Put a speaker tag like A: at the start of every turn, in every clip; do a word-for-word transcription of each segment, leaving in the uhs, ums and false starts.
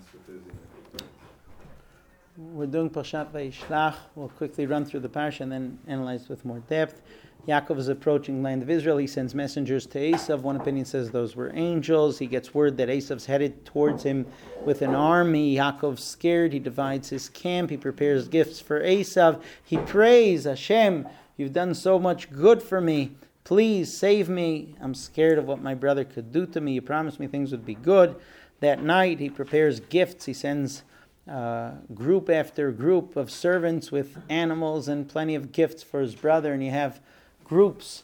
A: We're doing Parshat Vayishlach. We'll quickly run through the parsha and then analyze with more depth. Yaakov is approaching the land of Israel. He sends messengers to Esav. One opinion says those were angels. He gets word that Esav's headed towards him with an army. Yaakov's scared. He divides his camp. He prepares gifts for Esav. He prays, Hashem, you've done so much good for me. Please save me. I'm scared of what my brother could do to me. You promised me things would be good. That night he prepares gifts. He sends Uh, group after group of servants with animals and plenty of gifts for his brother, and you have groups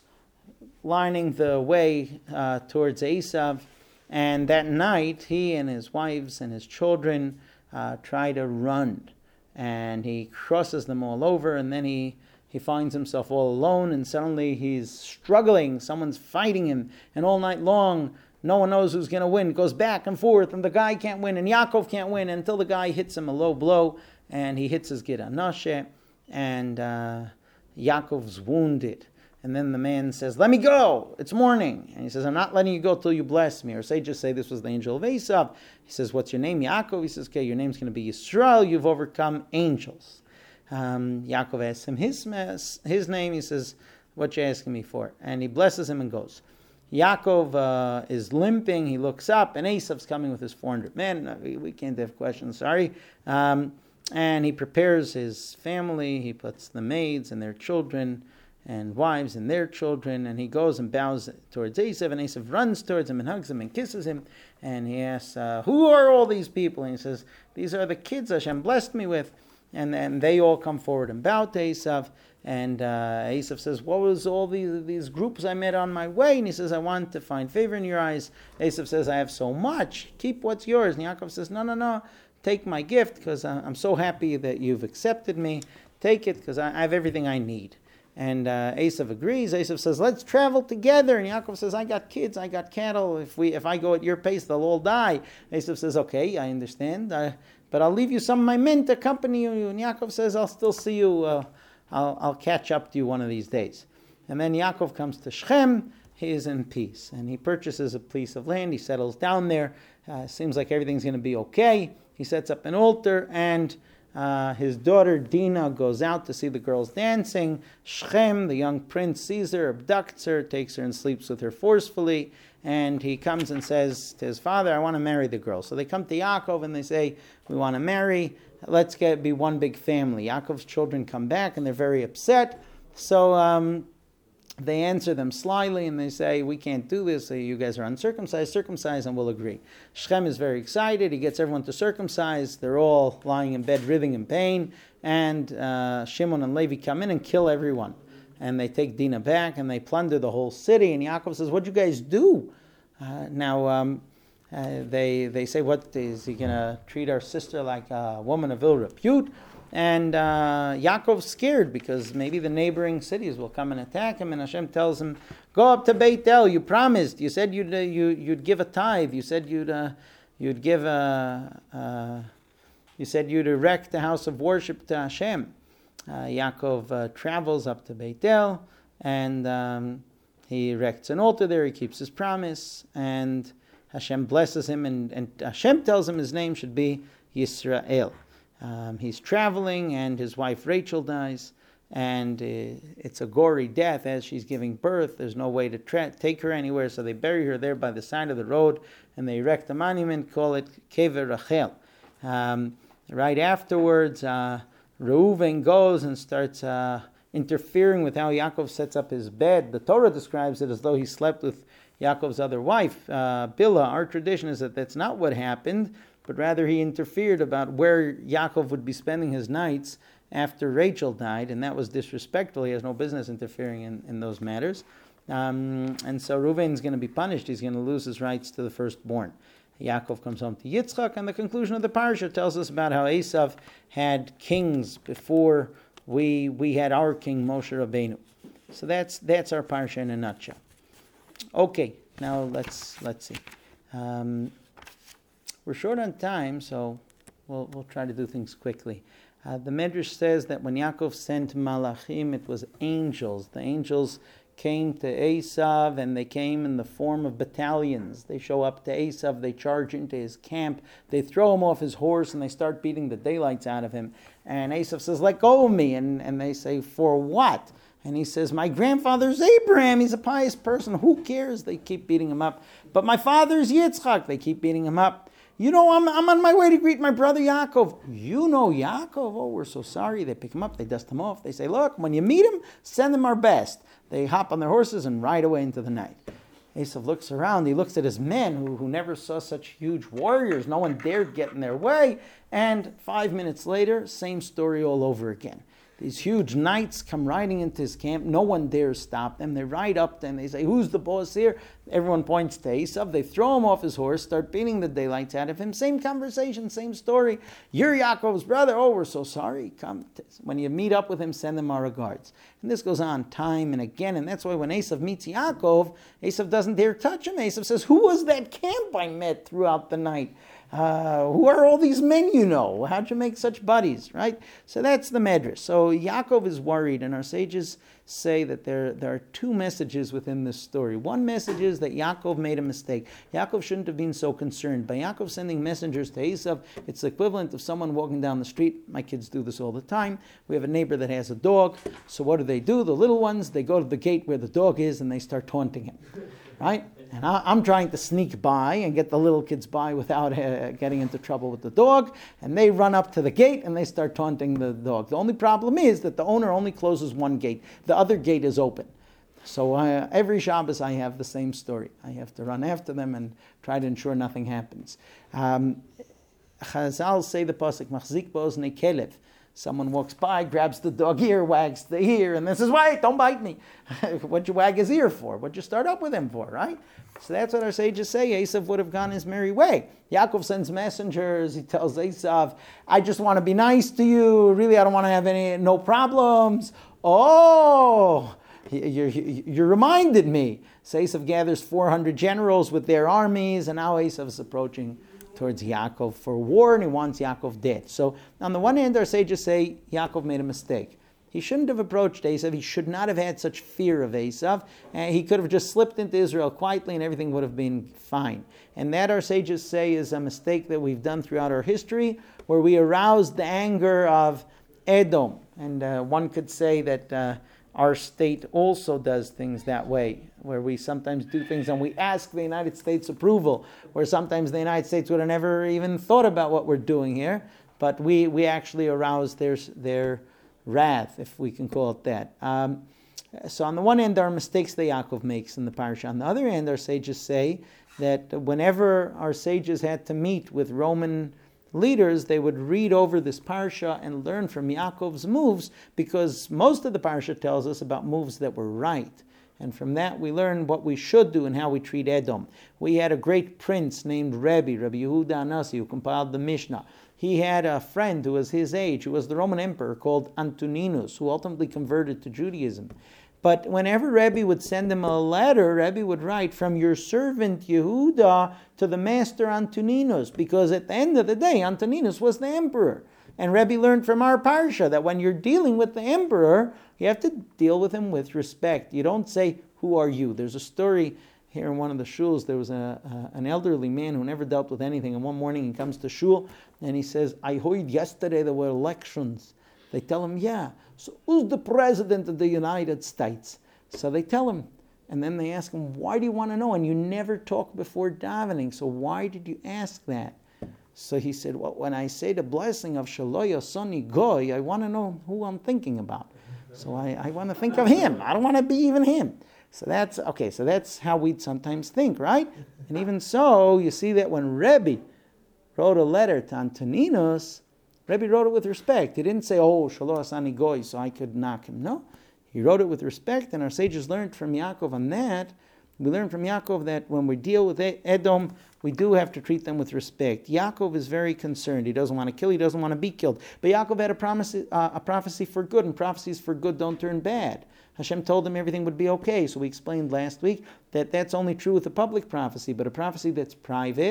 A: lining the way uh, towards Esav. And that night, he and his wives and his children uh, try to run, and he crosses them all over, and then he he finds himself all alone, and suddenly he's struggling. Someone's fighting him, and all night long no one knows who's going to win. It goes back and forth, and the guy can't win, and Yaakov can't win until the guy hits him a low blow, and he hits his Gid Anashe, and uh, Yaakov's wounded. And then the man says, let me go. It's morning. And he says, I'm not letting you go till you bless me. Or say, just say this was the angel of Esav. He says, what's your name? Yaakov. He says, okay, your name's going to be Yisrael. You've overcome angels. Um, Yaakov asks him his, his name. He says, what you asking me for? And he blesses him and goes. Yaakov uh, is limping. He looks up, and Esav's coming with his four hundred men. We, we can't have questions, sorry. Um, and he prepares his family. He puts the maids and their children and wives and their children, and he goes and bows towards Esav, and Esav runs towards him and hugs him and kisses him. And he asks, uh, who are all these people? And he says, these are the kids Hashem blessed me with. And then they all come forward and bow to Esav. And uh, Esav says, what was all these, these groups I met on my way? And he says, I want to find favor in your eyes. Esav says, I have so much. Keep what's yours. And Yaakov says, no, no, no. Take my gift because I'm so happy that you've accepted me. Take it because I have everything I need. And uh, Esav agrees. Esav says, let's travel together. And Yaakov says, I got kids, I got cattle. If we, if I go at your pace, they'll all die. Esav says, okay, I understand. Uh, but I'll leave you some of my men to accompany you. And Yaakov says, I'll still see you. Uh, I'll, I'll catch up to you one of these days. And then Yaakov comes to Shechem. He is in peace. And he purchases a piece of land. He settles down there. Uh, seems like everything's going to be okay. He sets up an altar, and uh, his daughter Dinah goes out to see the girls dancing. Shechem, the young prince, sees her, abducts her, takes her and sleeps with her forcefully. And he comes and says to his father, I want to marry the girl. So they come to Yaakov and they say, we want to marry. Let's get be one big family. Yaakov's children come back and they're very upset. So um, they answer them slyly and they say, we can't do this. You guys are uncircumcised. Circumcise and we'll agree. Shechem is very excited. He gets everyone to circumcise. They're all lying in bed, writhing in pain. And uh, Shimon and Levi come in and kill everyone. And they take Dinah back and they plunder the whole city. And Yaakov says, what'd you guys do? Uh, now, um, uh, they they say, what, is he going to treat our sister like a woman of ill repute? And uh, Yaakov's scared because maybe the neighboring cities will come and attack him. And Hashem tells him, go up to Beit El. You promised. You said you'd uh, you, you'd give a tithe. You said you'd uh, you'd give a uh, you said you'd erect a house of worship to Hashem. Uh, Yaakov uh, travels up to Beit El, and um, he erects an altar there. He keeps his promise, and Hashem blesses him, and, and Hashem tells him his name should be Yisrael. Um, he's traveling, and his wife Rachel dies, and uh, it's a gory death as she's giving birth. There's no way to tra- take her anywhere, so they bury her there by the side of the road, and they erect a monument, call it Kever Rachel. Um, right afterwards, uh, Reuven goes and starts uh, interfering with how Yaakov sets up his bed. The Torah describes it as though he slept with Yaakov's other wife, uh, Bilhah. Our tradition is that that's not what happened, but rather he interfered about where Yaakov would be spending his nights after Rachel died, and that was disrespectful. He has no business interfering in, in those matters. Um, and so Reuven's going to be punished. He's going to lose his rights to the firstborn. Yaakov comes home to Yitzchak, and the conclusion of the parsha tells us about how Esav had kings before we we had our king Moshe Rabbeinu. So that's that's our parsha in a nutshell. Okay, now let's let's see. Um, we're short on time, so we'll we'll try to do things quickly. Uh, the Medrash says that when Yaakov sent malachim, it was angels. The angels came to Esav, and they came in the form of battalions. They show up to Esav, they charge into his camp, they throw him off his horse, and they start beating the daylights out of him. And Esav says, let go of me. And, and they say, for what? And he says, my grandfather's Abraham. He's a pious person. Who cares? They keep beating him up. But my father's Yitzchak. They keep beating him up. You know, I'm, I'm on my way to greet my brother Yaakov. You know Yaakov? Oh, we're so sorry. They pick him up. They dust him off. They say, look, when you meet him, send them our best. They hop on their horses and ride away into the night. Esav looks around. He looks at his men who, who never saw such huge warriors. No one dared get in their way. And five minutes later, same story all over again. These huge knights come riding into his camp. No one dares stop them. They ride up to him. They say, who's the boss here? Everyone points to Esav. They throw him off his horse, start beating the daylights out of him. Same conversation, same story. You're Yaakov's brother. Oh, we're so sorry. Come. When you meet up with him, send him our regards. And this goes on time and again. And that's why when Esav meets Yaakov, Esav doesn't dare touch him. Esav says, who was that camp I met throughout the night? Uh, who are all these men you know? How'd you make such buddies, right? So that's the medrash. So Yaakov is worried, and our sages say that there, there are two messages within this story. One message is that Yaakov made a mistake. Yaakov shouldn't have been so concerned. By Yaakov sending messengers to Esav, it's the equivalent of someone walking down the street. My kids do this all the time. We have a neighbor that has a dog. So what do they do? The little ones, they go to the gate where the dog is, and they start taunting him, right? And I, I'm trying to sneak by and get the little kids by without uh, getting into trouble with the dog. And they run up to the gate and they start taunting the dog. The only problem is that the owner only closes one gate. The other gate is open. So uh, every Shabbos I have the same story. I have to run after them and try to ensure nothing happens. Um, Chazal say the pasuk, Machzik ba'oznei kelev. Someone walks by, grabs the dog ear, wags the ear, and then says, wait, don't bite me. What'd you wag his ear for? What'd you start up with him for, right? So that's what our sages say. Esav would have gone his merry way. Yaakov sends messengers. He tells Esav, I just want to be nice to you. Really, I don't want to have any, no problems. Oh, you you reminded me. So Esav gathers four hundred generals with their armies, and now Esav is approaching towards Yaakov for war, and he wants Yaakov dead. So on the one hand, our sages say Yaakov made a mistake. He shouldn't have approached Esav. He should not have had such fear of Esav. And he could have just slipped into Israel quietly and everything would have been fine. And that, our sages say, is a mistake that we've done throughout our history, where we aroused the anger of Edom. And uh, one could say that uh, our state also does things that way, where we sometimes do things and we ask the United States approval, where sometimes the United States would have never even thought about what we're doing here, but we, we actually arouse their, their wrath, if we can call it that. Um, so on the one hand, there are mistakes that Yaakov makes in the parasha. On the other hand, our sages say that whenever our sages had to meet with Roman leaders, they would read over this parsha and learn from Yaakov's moves, because most of the parsha tells us about moves that were right. And from that we learn what we should do and how we treat Edom. We had a great prince named Rebbe, Rabbi Yehuda Anasi, who compiled the Mishnah. He had a friend who was his age, who was the Roman emperor, called Antoninus, who ultimately converted to Judaism. But whenever Rebbe would send him a letter, Rebbe would write, from your servant Yehuda to the master Antoninus, because at the end of the day, Antoninus was the emperor. And Rebbe learned from our parsha that when you're dealing with the emperor, you have to deal with him with respect. You don't say, who are you? There's a story here in one of the shuls. There was a, a, an elderly man who never dealt with anything. And one morning he comes to shul and he says, I heard yesterday there were elections. They tell him, yeah. So who's the president of the United States? So they tell him. And then they ask him, why do you want to know? And you never talk before davening. So why did you ask that? So he said, well, when I say the blessing of Shaloya Soni Goy, I want to know who I'm thinking about. So I, I want to think of him. I don't want to be even him. So that's, okay, so that's how we'd sometimes think, right? And even so, you see that when Rebbe wrote a letter to Antoninus, Rebbe wrote it with respect. He didn't say, oh, Shaloya Soni Goy, so I could knock him. No, he wrote it with respect, and our sages learned from Yaakov on that. We learned from Yaakov that when we deal with Edom, we do have to treat them with respect. Yaakov is very concerned. He doesn't want to kill. He doesn't want to be killed. But Yaakov had a, promise, uh, a prophecy for good, and prophecies for good don't turn bad. Hashem told him everything would be okay. So we explained last week that that's only true with a public prophecy, but a prophecy that's private,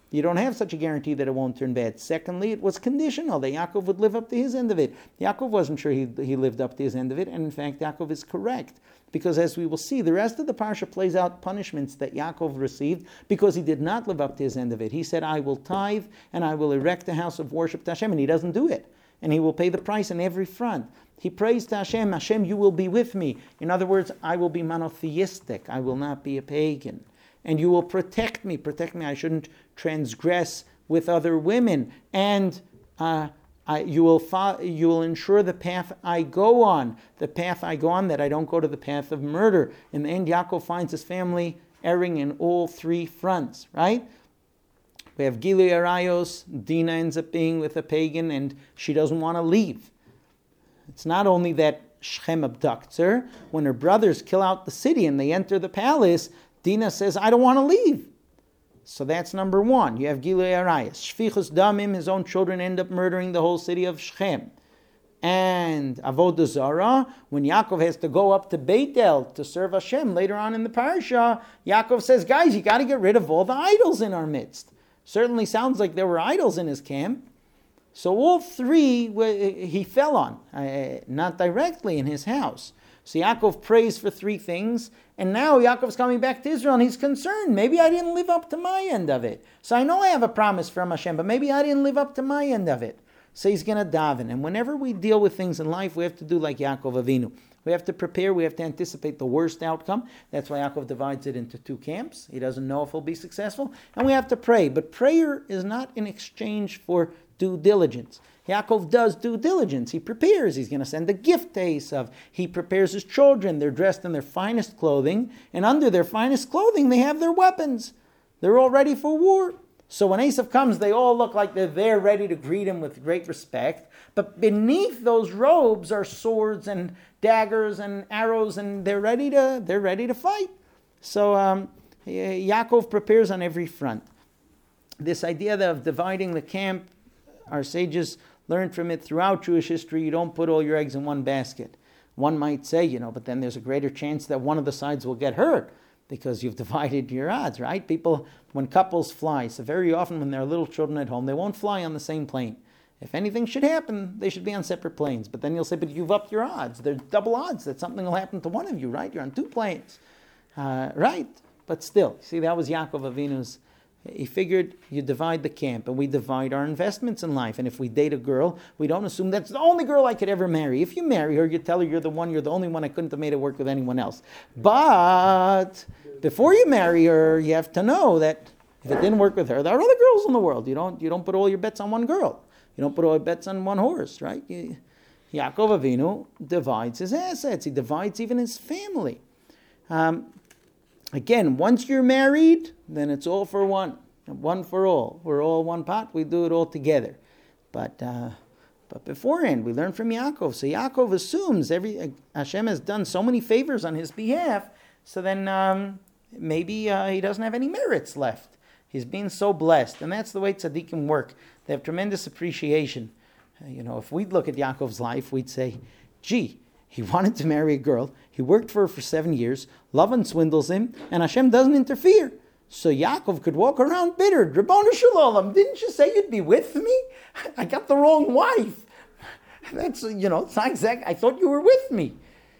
A: you don't have such a guarantee that it won't turn bad. Secondly, it was conditional that Yaakov would live up to his end of it. Yaakov wasn't sure he, he lived up to his end of it, and in fact, Yaakov is correct. Because as we will see, the rest of the parsha plays out punishments that Yaakov received because he did not live up to his end of it. He said, I will tithe and I will erect a house of worship to Hashem, and he doesn't do it. And he will pay the price on every front. He prays to Hashem, Hashem, you will be with me. In other words, I will be monotheistic. I will not be a pagan. And you will protect me. Protect me. I shouldn't transgress with other women. And uh, I, you will fo- you will ensure the path I go on. The path I go on, that I don't go to the path of murder. In the end, Yaakov finds his family erring in all three fronts, right? We have Gilui Arayos. Dinah ends up being with a pagan and she doesn't want to leave. It's not only that Shechem abducts her. When her brothers kill out the city and they enter the palace, Dinah says, I don't want to leave. So that's number one. You have Gilui Arayos. Shfichus Damim, his own children end up murdering the whole city of Shechem. And Avodah Zarah, when Yaakov has to go up to Beit El to serve Hashem later on in the parsha, Yaakov says, guys, you got to get rid of all the idols in our midst. Certainly sounds like there were idols in his camp. So all three he fell on, uh, not directly in his house. So Yaakov prays for three things, and now Yaakov's coming back to Israel, and he's concerned. Maybe I didn't live up to my end of it. So I know I have a promise from Hashem, but maybe I didn't live up to my end of it. So he's going to daven. And whenever we deal with things in life, we have to do like Yaakov Avinu. We have to prepare. We have to anticipate the worst outcome. That's why Yaakov divides it into two camps. He doesn't know if he'll be successful. And we have to pray. But prayer is not in exchange for due diligence. Yaakov does due diligence. He prepares. He's going to send a gift to Esav. He prepares his children. They're dressed in their finest clothing. And under their finest clothing, they have their weapons. They're all ready for war. So when Esav comes, they all look like they're there ready to greet him with great respect. But beneath those robes are swords and daggers and arrows, and they're ready to they're ready to fight. So um, Yaakov prepares on every front. This idea of dividing the camp, our sages learned from it throughout Jewish history. You don't put all your eggs in one basket. One might say, you know, but then there's a greater chance that one of the sides will get hurt, because you've divided your odds, right? People, when couples fly, so very often when there are little children at home, they won't fly on the same plane. If anything should happen, they should be on separate planes. But then you'll say, but you've upped your odds. There's double odds that something will happen to one of you, right? You're on two planes, uh, right? But still, see, that was Yaakov Avinu's. He figured you divide the camp, and we divide our investments in life. And if we date a girl, we don't assume that's the only girl I could ever marry. If you marry her, you tell her you're the one, you're the only one. I couldn't have made it work with anyone else. But before you marry her, you have to know that if it didn't work with her, there are other girls in the world. You don't you don't put all your bets on one girl. You don't put all your bets on one horse, right? You, Yaakov Avinu divides his assets. He divides even his family. Um, again, once you're married, then it's all for one. One for all. We're all one pot. We do it all together. But uh, but beforehand, we learn from Yaakov. So Yaakov assumes every Hashem has done so many favors on his behalf, so then um, maybe uh, he doesn't have any merits left. He's being so blessed. And that's the way tzaddikim work. They have tremendous appreciation. Uh, you know, if we'd look at Yaakov's life, we'd say, gee, he wanted to marry a girl. He worked for her for seven years. Lavan swindles him, and Hashem doesn't interfere. So Yaakov could walk around bitter. Rabbanu Shalom, didn't you say you'd be with me? I got the wrong wife. That's, you know, it's not exact. I thought you were with me.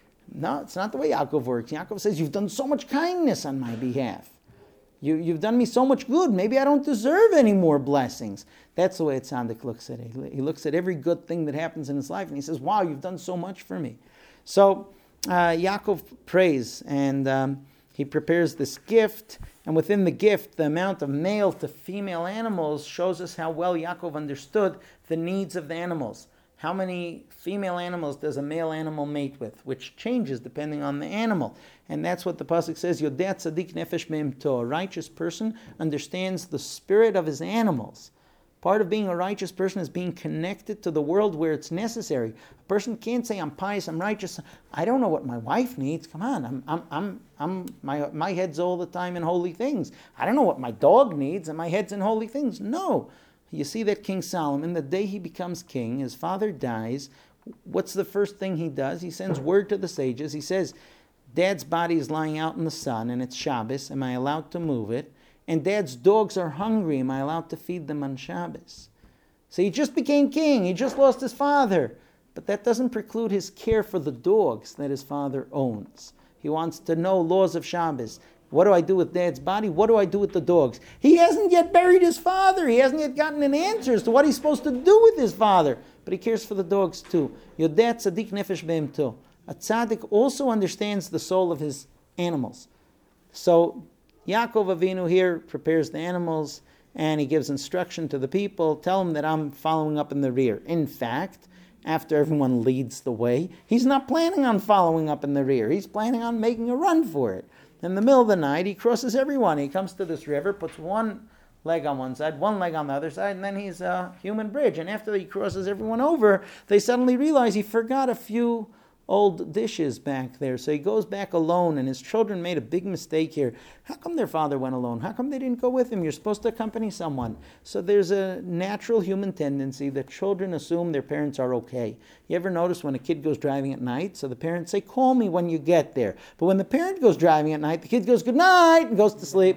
A: No, it's not the way Yaakov works. Yaakov says, you've done so much kindness on my behalf. You, you've done me so much good. Maybe I don't deserve any more blessings. That's the way a tzaddik looks at it. He looks at every good thing that happens in his life, and he says, wow, you've done so much for me. So uh, Yaakov prays, and um, he prepares this gift. And within the gift, the amount of male to female animals shows us how well Yaakov understood the needs of the animals. How many female animals does a male animal mate with? Which changes depending on the animal. And that's what the pasuk says, Yodeh tzaddik nefesh me'imto. A righteous person understands the spirit of his animals. Part of being a righteous person is being connected to the world where it's necessary. A person can't say, I'm pious, I'm righteous. I don't know what my wife needs. Come on, I'm, I'm, I'm, I'm, my, my head's all the time in holy things. I don't know what my dog needs, and my head's in holy things. No. You see that King Solomon, the day he becomes king, his father dies. What's the first thing he does? He sends word to the sages. He says, Dad's body is lying out in the sun, and it's Shabbos. Am I allowed to move it? and dad's dogs are hungry. Am I allowed to feed them on Shabbos? So he just became king. He just lost his father. But that doesn't preclude his care for the dogs that his father owns. He wants to know laws of Shabbos. What do I do with dad's body? What do I do with the dogs? He hasn't yet buried his father. He hasn't yet gotten an answer as to what he's supposed to do with his father. But he cares for the dogs too. Yodeh tzaddik nefesh behem too. A tzaddik also understands the soul of his animals. So Yaakov Avinu here prepares the animals and he gives instruction to the people. Tell them that I'm following up in the rear. In fact, after everyone leads the way, he's not planning on following up in the rear. He's planning on making a run for it. In the middle of the night, he crosses everyone. He comes to this river, puts one leg on one side, one leg on the other side, and then he's a human bridge. And after he crosses everyone over, they suddenly realize he forgot a few old dishes back there. So he goes back alone, and his children made a big mistake here. How come their father went alone? How come they didn't go with him? You're supposed to accompany someone. So there's a natural human tendency that children assume their parents are okay. You ever notice when a kid goes driving at night, so the parents say, call me when you get there. But when the parent goes driving at night, the kid goes, good night, and goes to sleep.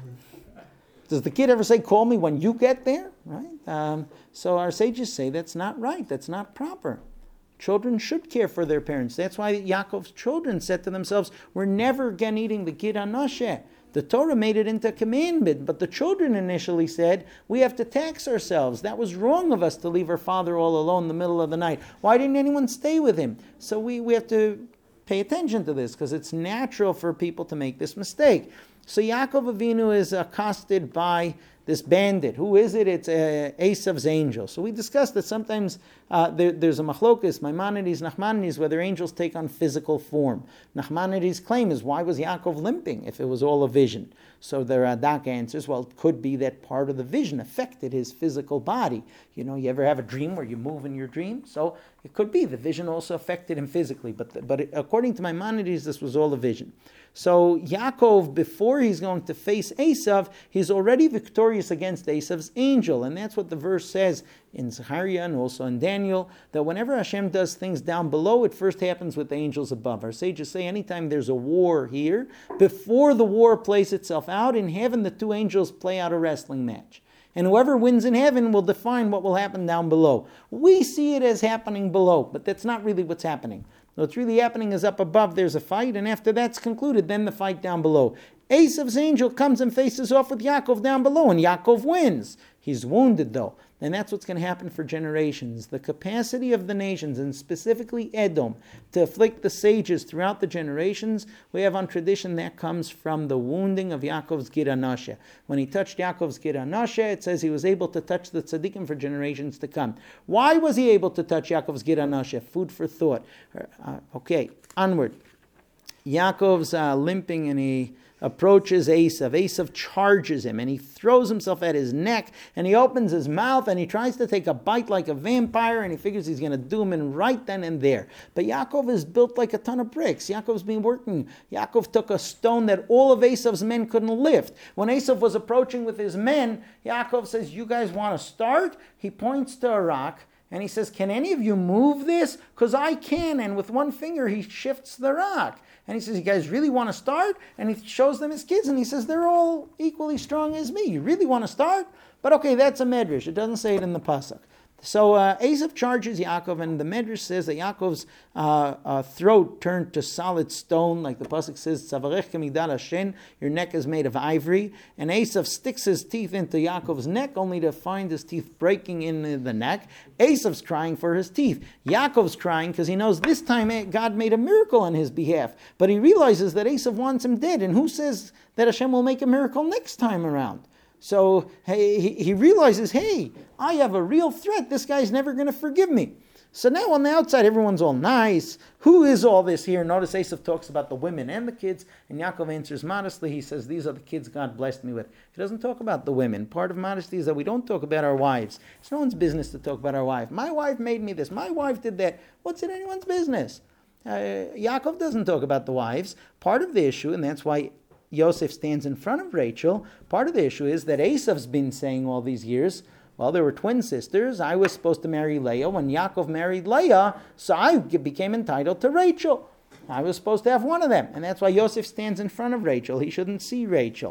A: Does the kid ever say, call me when you get there? Right? Um, so our sages say that's not right. That's not proper. Children should care for their parents. That's why Yaakov's children said to themselves, we're never again eating the Gid HaNosheh. The Torah made it into a commandment, but the children initially said, we have to tax ourselves. That was wrong of us to leave our father all alone in the middle of the night. Why didn't anyone stay with him? So we, we have to pay attention to this, because it's natural for people to make this mistake. So Yaakov Avinu is accosted by this bandit. Who is it? It's uh, Esav's angel. So we discussed that sometimes uh, there, there's a machlokas, Maimonides, Nachmanides, whether angels take on physical form. Nachmanides' claim is, why was Yaakov limping if it was all a vision? So the Radak answers, well, it could be that part of the vision affected his physical body. You know, you ever have a dream where you move in your dream? So it could be the vision also affected him physically. But, the, but it, according to Maimonides, this was all a vision. So Yaakov, before he's going to face Esav, he's already victorious against Esav's angel. And that's what the verse says in Zechariah and also in Daniel, that whenever Hashem does things down below, it first happens with the angels above. Our sages say anytime there's a war here, before the war plays itself out, in heaven the two angels play out a wrestling match. And whoever wins in heaven will define what will happen down below. We see it as happening below, but that's not really what's happening. What's really happening is up above there's a fight, and after that's concluded, then the fight down below. Esav's angel comes and faces off with Yaakov down below, and Yaakov wins. He's wounded though. And that's what's going to happen for generations. The capacity of the nations, and specifically Edom, to afflict the sages throughout the generations, we have on tradition that comes from the wounding of Yaakov's Gid HaNosheh. When he touched Yaakov's Gid HaNosheh, it says he was able to touch the tzaddikim for generations to come. Why was he able to touch Yaakov's Gid HaNosheh? Food for thought. Uh, okay, onward. Yaakov's uh, limping, and he approaches Esav. Esav charges him, and he throws himself at his neck, and he opens his mouth, and he tries to take a bite like a vampire, and he figures he's going to do him in right then and there. But Yaakov is built like a ton of bricks. Yaakov's been working. Yaakov took a stone that all of Esav's men couldn't lift. When Esav was approaching with his men, Yaakov says, you guys want to start? He points to a rock, and he says, can any of you move this? Because I can. And with one finger, he shifts the rock. And he says, you guys really want to start? And he shows them his kids, and he says, they're all equally strong as me. You really want to start? But okay, that's a medrash. It doesn't say it in the pasuk. So uh, Esav charges Yaakov, and the medrash says that Yaakov's uh, uh, throat turned to solid stone, like the pasuk says, Tzavarech k'migdal Hashem, your neck is made of ivory. And Esav sticks his teeth into Yaakov's neck, only to find his teeth breaking in the neck. Esav's crying for his teeth. Yaakov's crying because he knows this time God made a miracle on his behalf. But he realizes that Esav wants him dead. And who says that Hashem will make a miracle next time around? So hey, he, he realizes, hey, I have a real threat. This guy's never going to forgive me. So now on the outside, everyone's all nice. Who is all this here? Notice Esav talks about the women and the kids, and Yaakov answers modestly. He says, these are the kids God blessed me with. He doesn't talk about the women. Part of modesty is that we don't talk about our wives. It's no one's business to talk about our wife. My wife made me this. My wife did that. What's in anyone's business? Uh, Yaakov doesn't talk about the wives. Part of the issue, and that's why Yosef stands in front of Rachel, part of the issue is that Esav's been saying all these years, well, there were twin sisters. I was supposed to marry Leah. When Yaakov married Leah, so I became entitled to Rachel. I was supposed to have one of them. And that's why Yosef stands in front of Rachel. He shouldn't see Rachel.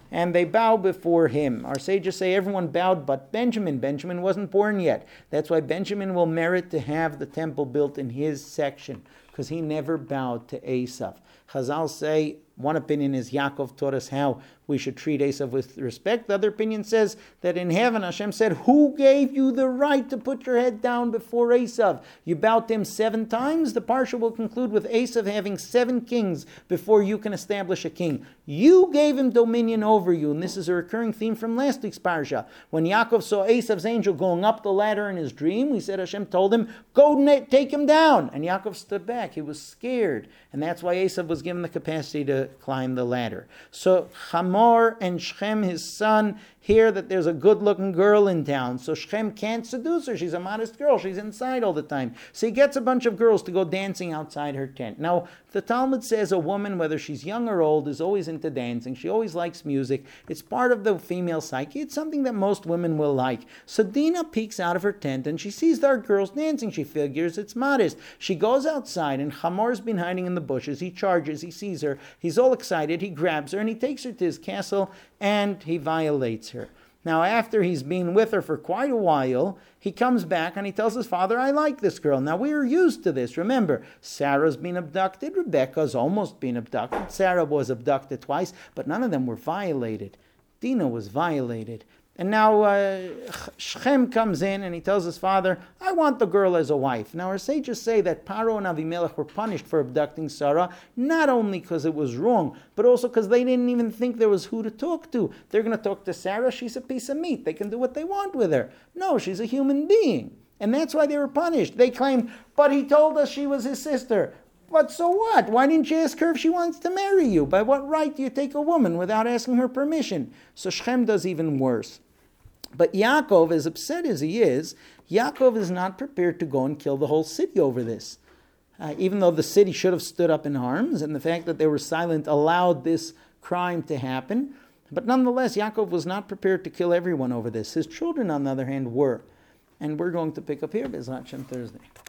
A: and they bow before him. Our sages say everyone bowed but Benjamin. Benjamin wasn't born yet. That's why Benjamin will merit to have the temple built in his section, because he never bowed to Esav. Chazal say, one opinion is Yaakov taught us how we should treat Esav with respect. The other opinion says that in heaven Hashem said, who gave you the right to put your head down before Esav? You bowed to him seven times. The parsha will conclude with Esav having seven kings before you can establish a king. You gave him dominion over you. And this is a recurring theme from last week's parsha. When Yaakov saw Esav's angel going up the ladder in his dream, we said Hashem told him, go na- take him down. And Yaakov stood back. He was scared. And that's why Esav was given the capacity to climb the ladder. So Hamor and Shechem, his son, hear that there's a good-looking girl in town. So Shechem can't seduce her. She's a modest girl. She's inside all the time. So he gets a bunch of girls to go dancing outside her tent. Now, the Talmud says a woman, whether she's young or old, is always into dancing. She always likes music. It's part of the female psyche. It's something that most women will like. So Dinah peeks out of her tent and she sees there are girls dancing. She figures it's modest. She goes outside and Hamor's been hiding in the bushes. He charges. He sees her. He's all excited. He grabs her and he takes her to his castle and he violates her. Now, after he's been with her for quite a while, he comes back and he tells his father, I like this girl. Now, we are used to this. Remember, Sarah's been abducted. Rebecca's almost been abducted. Sarah was abducted twice, but none of them were violated. Dinah was violated. And now uh, Shechem comes in and he tells his father, I want the girl as a wife. Now our sages say that Paro and Avimelech were punished for abducting Sarah, not only because it was wrong, but also because they didn't even think there was who to talk to. They're going to talk to Sarah, she's a piece of meat. They can do what they want with her. No, she's a human being. And that's why they were punished. They claimed, but he told us she was his sister. But so what? Why didn't you ask her if she wants to marry you? By what right do you take a woman without asking her permission? So Shechem does even worse. But Yaakov, as upset as he is, Yaakov is not prepared to go and kill the whole city over this. Uh, even though the city should have stood up in arms, and the fact that they were silent allowed this crime to happen. But nonetheless, Yaakov was not prepared to kill everyone over this. His children, on the other hand, were. And we're going to pick up here, Bezrat Hashem, Thursday.